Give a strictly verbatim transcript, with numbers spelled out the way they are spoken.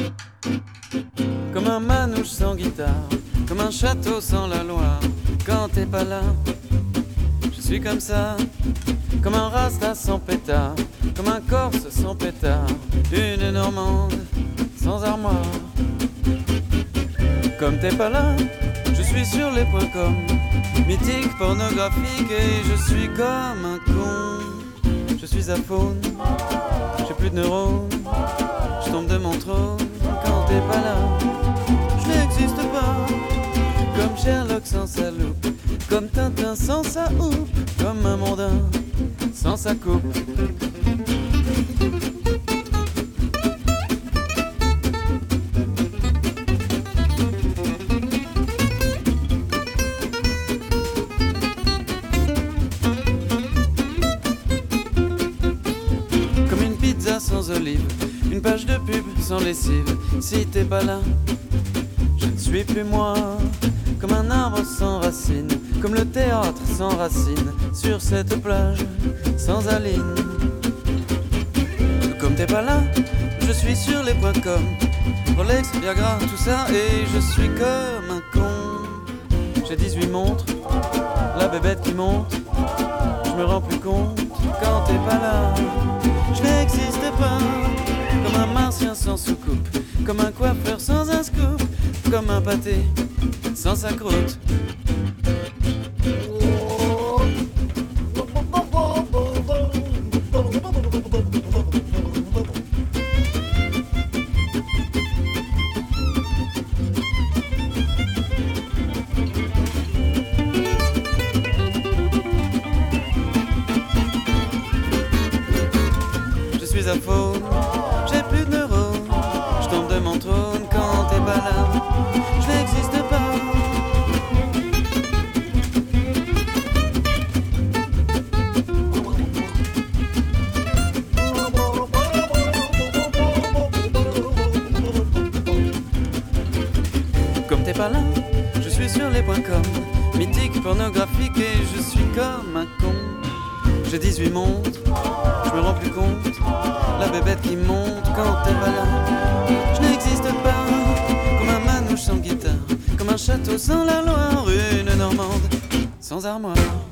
Comme un manouche sans guitare, comme un château sans la Loire. Quand t'es pas là, je suis comme ça. Comme un rasta sans pétard, comme un corse sans pétard, une normande sans armoire. Comme t'es pas là, je suis sur les points com, mythique, pornographique, et je suis comme un con. Je suis à faune, j'ai plus de neurones, je tombe de mon trône quand t'es pas là. Je n'existe pas, comme Sherlock sans sa loupe, comme Tintin sans sa houppe, comme un mondain sans sa coupe. Comme une pizza sans olive, une page de pub sans lessive. Si t'es pas là, je ne suis plus moi. Comme un arbre sans racines, comme le théâtre sans racines, sur cette plage sans Aline. Comme t'es pas là, je suis sur les points com, Rolex, Viagra, tout ça, et je suis comme un con. J'ai dix-huit montres, la bébête qui monte, je me rends plus compte quand t'es pas là. Je n'existe pas, comme un martien sans soucoupe, comme un coiffeur sans un scoop, comme un pâté sans sa croûte. Je suis à faune, j'ai plus de neurones, je tombe de mon trône quand t'es pas là. Je n'existe pas. Comme t'es pas là, je suis sur les points com, mythique, pornographique, et je suis comme un con. J'ai dix-huit montres, je me rends plus compte, la bébête qui monte quand t'es pas là. Je n'existe pas, comme un manouche sans guitare, comme un château sans la Loire, une normande sans armoire.